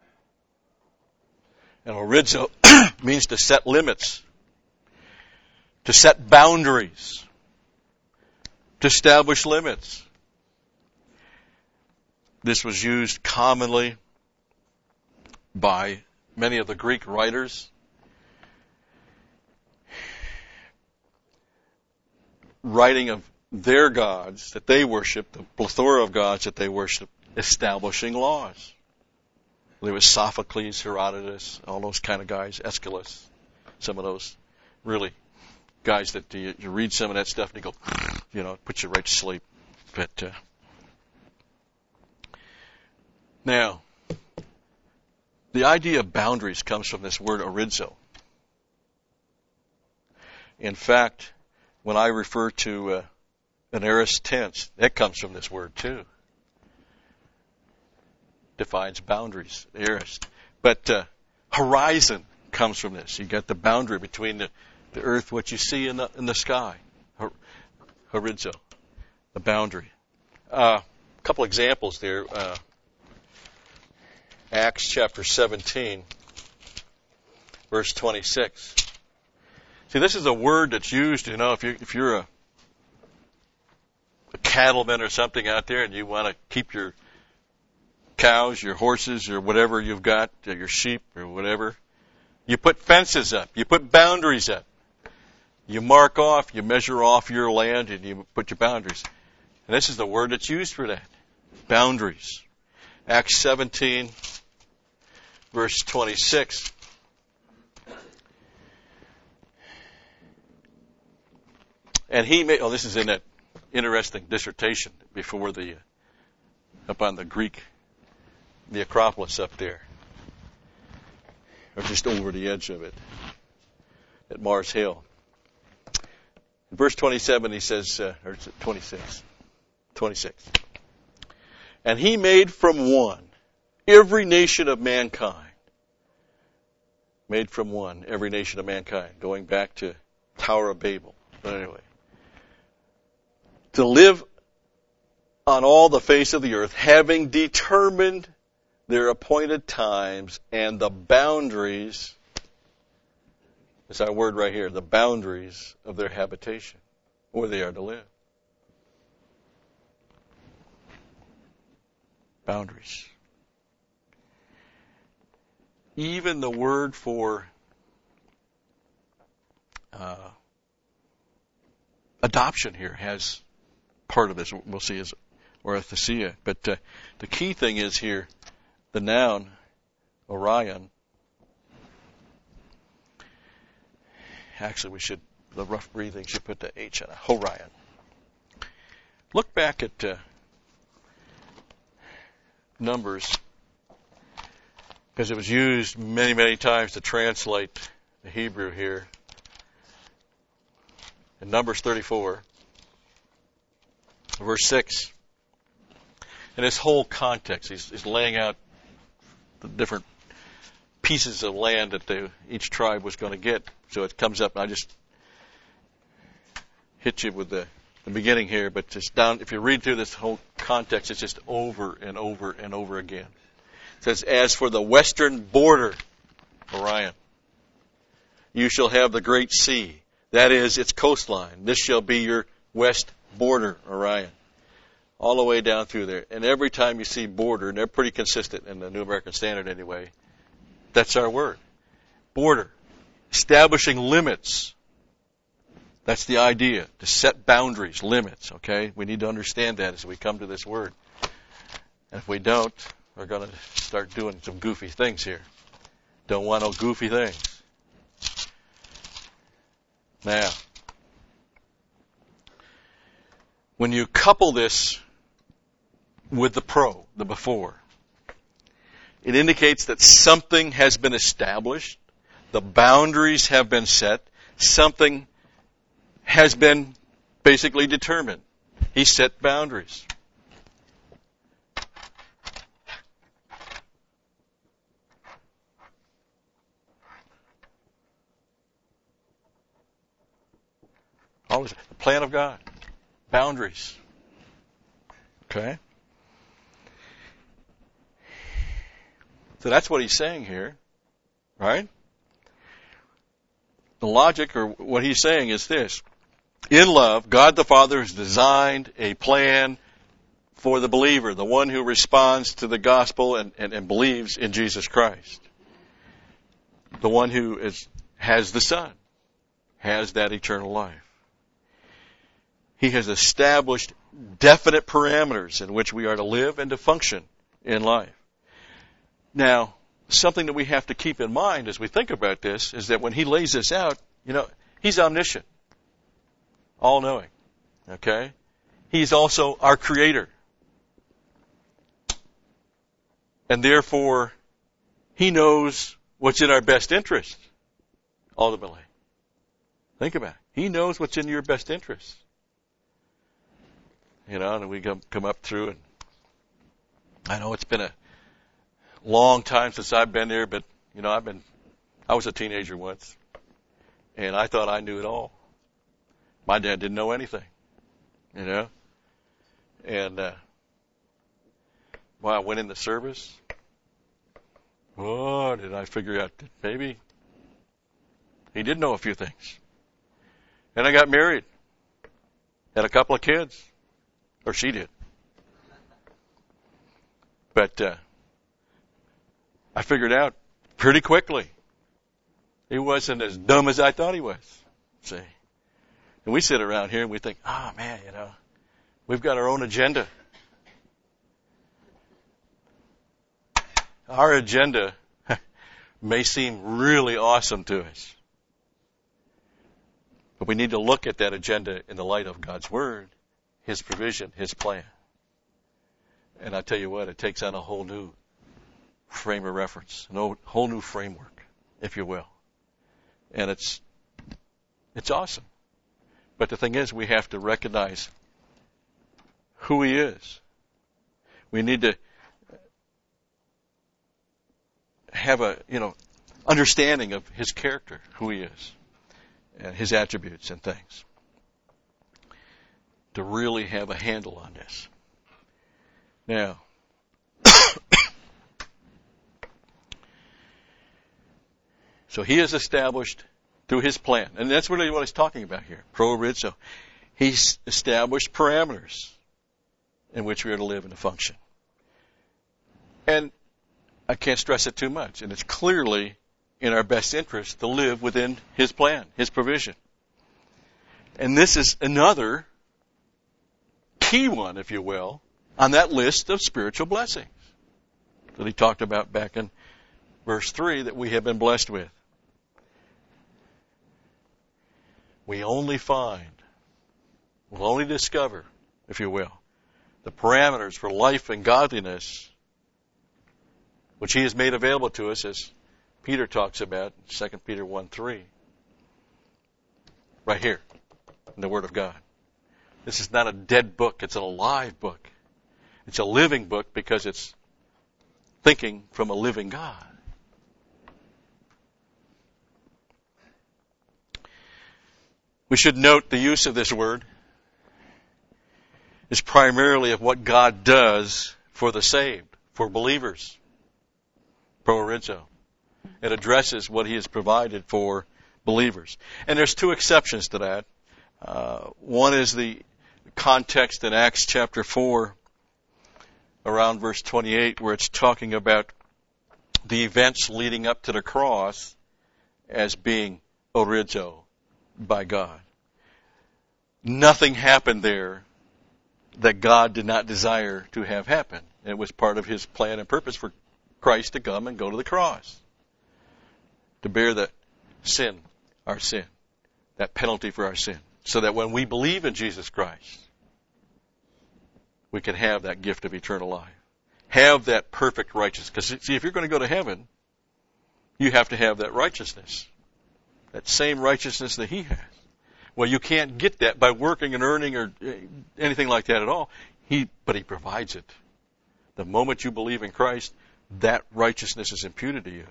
And orizo means to set limits, to set boundaries, to establish limits. This was used commonly by many of the Greek writers. Writing of their gods that they worship, the plethora of gods that they worship, establishing laws. There was Sophocles, Herodotus, all those kind of guys, Aeschylus, some of those really guys that you read some of that stuff and you go, it puts you right to sleep. But now, the idea of boundaries comes from this word orizo. In fact, when I refer to an aorist tense, that comes from this word too. Defines boundaries, aorist. But horizon comes from this. You got the boundary between the earth, what you see in the sky. Horizo, the boundary. A couple examples there. Acts chapter 17, verse 26. See, this is a word that's used, if you're a cattleman or something out there and you want to keep your cows, your horses, or whatever you've got, your sheep or whatever, you put fences up, you put boundaries up. You mark off, you measure off your land, and you put your boundaries. And this is the word that's used for that. Boundaries. Acts 17, verse 26. And he made, this is in that interesting dissertation before up on the Greek, the Acropolis up there. Or just over the edge of it, at Mars Hill. In verse 27 he says, or is it 26? 26. And he made from one every nation of mankind. Made from one every nation of mankind. Going back to Tower of Babel. But anyway. To live on all the face of the earth, having determined their appointed times and the boundaries, it's our word right here, the boundaries of their habitation, where they are to live. Boundaries. Even the word for adoption here has part of this, we'll see, is orthothesia. But the key thing is here, the noun, Orion. Actually, the rough breathing should put the H on it. Horion. Look back at Numbers, because it was used many, many times to translate the Hebrew here. In Numbers 34, verse 6. And this whole context, he's laying out the different pieces of land that each tribe was going to get. So it comes up, and I just hit you with the beginning here, but just down, if you read through this whole context, it's just over and over and over again. It says, as for the western border, Orion, you shall have the great sea. That is its coastline. This shall be your west border, Orion. All the way down through there. And every time you see border, and they're pretty consistent in the New American Standard anyway, that's our word. Border. Establishing limits. That's the idea. To set boundaries, limits, okay? We need to understand that as we come to this word. And if we don't, we're going to start doing some goofy things here. Don't want no goofy things. Now, when you couple this with the before, it indicates that something has been established, the boundaries have been set, something has been basically determined. He set boundaries. Always the plan of God. Boundaries. Okay? So that's what he's saying here. Right? The logic, or what he's saying, is this. In love, God the Father has designed a plan for the believer, the one who responds to the gospel and believes in Jesus Christ. The one who has the Son, has that eternal life. He has established definite parameters in which we are to live and to function in life. Now, something that we have to keep in mind as we think about this is that when he lays this out, he's omniscient, all-knowing, okay? He's also our creator. And therefore, he knows what's in our best interest, ultimately. Think about it. He knows what's in your best interest. And we come up through, and I know it's been a long time since I've been there, but, I was a teenager once, and I thought I knew it all. My dad didn't know anything, and, I went in the service. Oh, did I figure out that maybe he did know a few things. And I got married, had a couple of kids. Or she did. But I figured out pretty quickly he wasn't as dumb as I thought he was. See? And we sit around here and we think, man, we've got our own agenda. Our agenda may seem really awesome to us. But we need to look at that agenda in the light of God's Word. His provision, His plan. And I tell you what, it takes on a whole new frame of reference, a whole new framework, if you will. And it's awesome. But the thing is, we have to recognize who He is. We need to have a, understanding of His character, who He is, and His attributes and things, to really have a handle on this. Now, so He has established through His plan, and that's really what He's talking about here, pro-orizo. He's established parameters in which we are to live and to function. And I can't stress it too much, and it's clearly in our best interest to live within His plan, His provision. And this is another key one, if you will, on that list of spiritual blessings that he talked about back in verse 3 that we have been blessed with. We'll only discover, if you will, the parameters for life and godliness which He has made available to us, as Peter talks about in 2 Peter 1:3, right here in the Word of God. This is not a dead book. It's an alive book. It's a living book because it's thinking from a living God. We should note the use of this word is primarily of what God does for the saved, for believers. Proorizo. It addresses what He has provided for believers. And there's two exceptions to that. One is the context in Acts chapter 4, around verse 28, where it's talking about the events leading up to the cross as being orizo by God. Nothing happened there that God did not desire to have happen. It was part of His plan and purpose for Christ to come and go to the cross, to bear the sin, our sin, that penalty for our sin, so that when we believe in Jesus Christ, we can have that gift of eternal life. Have that perfect righteousness. Because, see, if you're going to go to heaven, you have to have that righteousness. That same righteousness that He has. Well, you can't get that by working and earning or anything like that at all. But He provides it. The moment you believe in Christ, that righteousness is imputed to you.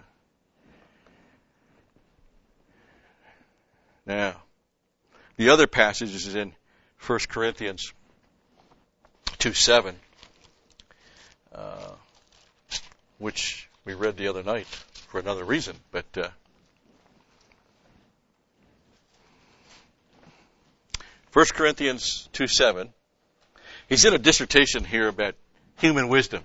Now, the other passage is in 1 Corinthians 2:7, which we read the other night for another reason, but 1 Corinthians 2:7, he's in a dissertation here about human wisdom.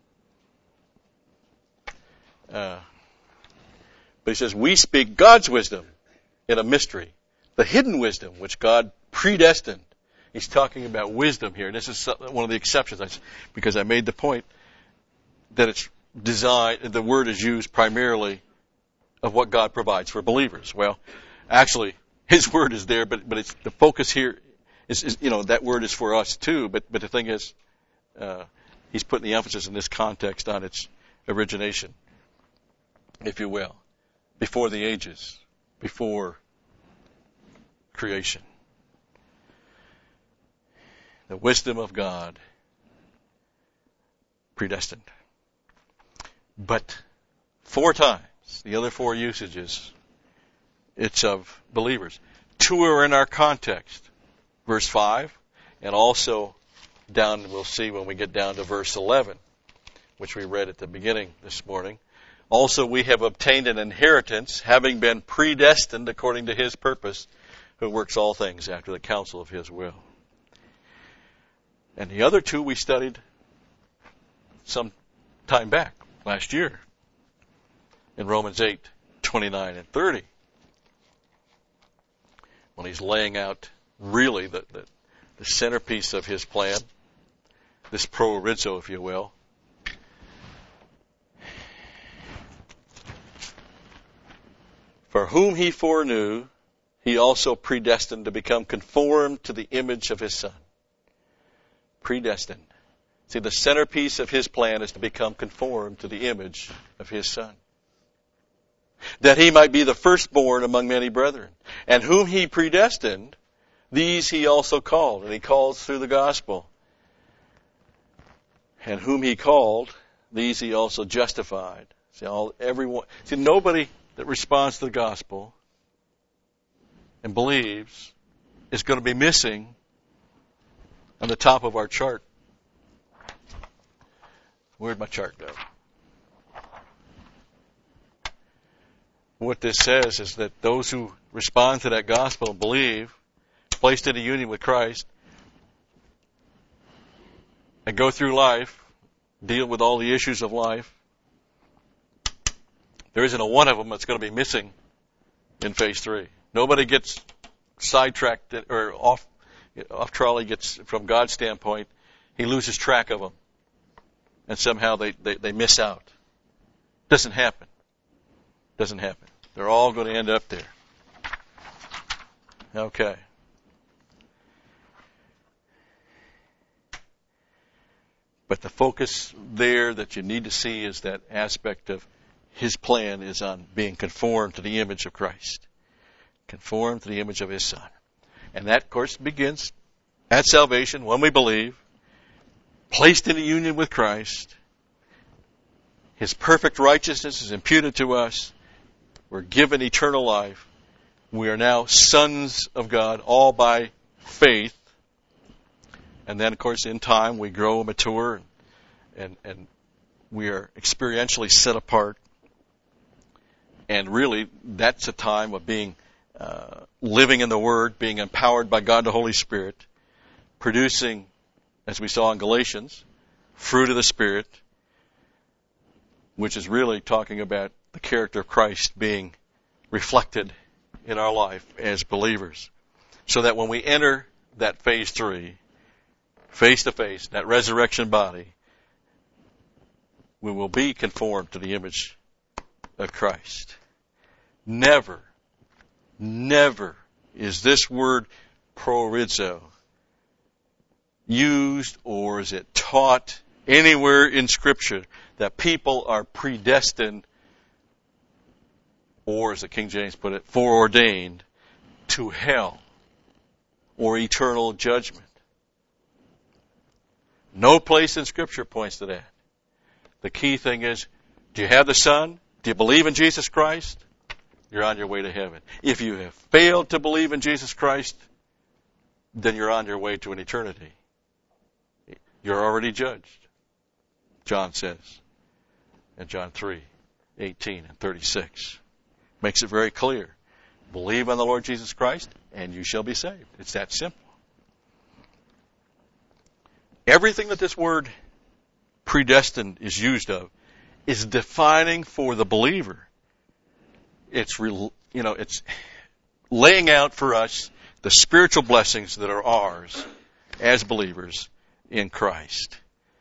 But he says, we speak God's wisdom in a mystery, the hidden wisdom which God predestined. He's talking about wisdom here. And this is one of the exceptions, because I made the point that it's designed, the word is used primarily of what God provides for believers. Well, actually, His word is there, but it's the focus here is that word is for us too. But the thing is, He's putting the emphasis in this context on its origination, if you will, before the ages, before creation. The wisdom of God predestined. But 4 times, the other 4 usages, it's of believers. 2 are in our context. Verse 5, and also down, we'll see when we get down to verse 11, which we read at the beginning this morning. Also we have obtained an inheritance, having been predestined according to His purpose, who works all things after the counsel of His will. And the other 2 we studied some time back, last year, in Romans 8:29 and 30, when he's laying out really the centerpiece of His plan, this proorizo, if you will. For whom He foreknew, He also predestined to become conformed to the image of His Son. Predestined. See, the centerpiece of His plan is to become conformed to the image of His Son, that He might be the firstborn among many brethren. And whom He predestined, these He also called. And He calls through the gospel. And whom He called, these He also justified. See, nobody that responds to the gospel and believes is going to be missing on the top of our chart. Where'd my chart go? What this says is that those who respond to that gospel and believe, placed in a union with Christ, and go through life, deal with all the issues of life, there isn't a one of them that's going to be missing in phase 3. Nobody gets sidetracked or off trolley, gets, from God's standpoint, He loses track of them. And somehow they miss out. Doesn't happen. Doesn't happen. They're all going to end up there. Okay. But the focus there that you need to see is that aspect of His plan is on being conformed to the image of Christ. Conformed to the image of His Son. And that, of course, begins at salvation when we believe. placed in a union with Christ. His perfect righteousness is imputed to us. We're given eternal life. We are now sons of God, all by faith. And then, of course, in time, we grow and mature, and we are experientially set apart. And really, that's a time of being living in the Word, being empowered by God the Holy Spirit, producing, as we saw in Galatians, fruit of the Spirit, which is really talking about the character of Christ being reflected in our life as believers. So that when we enter that phase 3, face to face, that resurrection body, we will be conformed to the image of Christ. Never, never is this word prorizo used or is it taught anywhere in Scripture that people are predestined, or as the King James put it, foreordained to hell or eternal judgment. No place in Scripture points to that. The key thing is, do you have the Son? Do you believe in Jesus Christ? You're on your way to heaven. If you have failed to believe in Jesus Christ, then you're on your way to an eternity. You're already judged, John says in John 3:18 and 36. Makes it very clear. Believe on the Lord Jesus Christ, and you shall be saved. It's that simple. Everything that this word predestined is used of is defining for the believer. It's laying out for us the spiritual blessings that are ours as believers in Christ.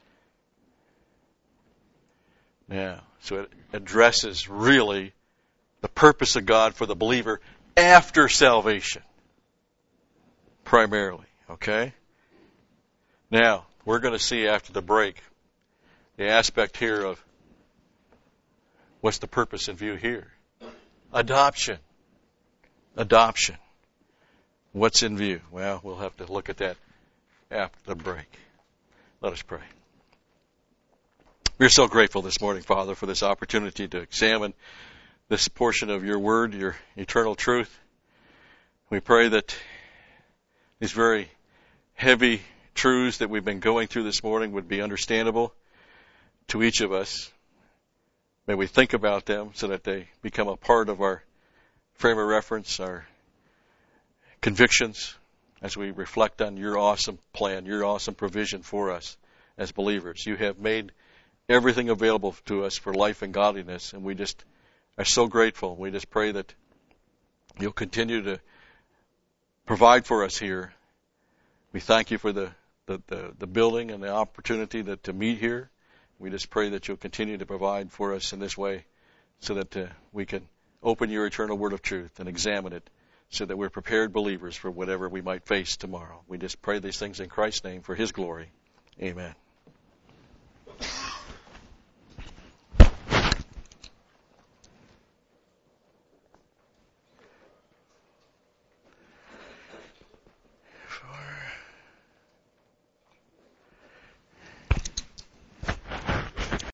Now, so it addresses really the purpose of God for the believer after salvation, primarily. Okay? Now, we're going to see after the break the aspect here of what's the purpose in view here. Adoption. Adoption. What's in view? Well, we'll have to look at that after the break. Let us pray. We're so grateful this morning, Father, for this opportunity to examine this portion of your word, your eternal truth. We pray that these very heavy truths that we've been going through this morning would be understandable to each of us. May we think about them so that they become a part of our frame of reference, our convictions, as we reflect on your awesome plan, your awesome provision for us as believers. You have made everything available to us for life and godliness, and we just are so grateful. We just pray that you'll continue to provide for us here. We thank you for the building and the opportunity to meet here. We just pray that you'll continue to provide for us in this way so that we can open your eternal word of truth and examine it so that we're prepared believers for whatever we might face tomorrow. We just pray these things in Christ's name for his glory. Amen.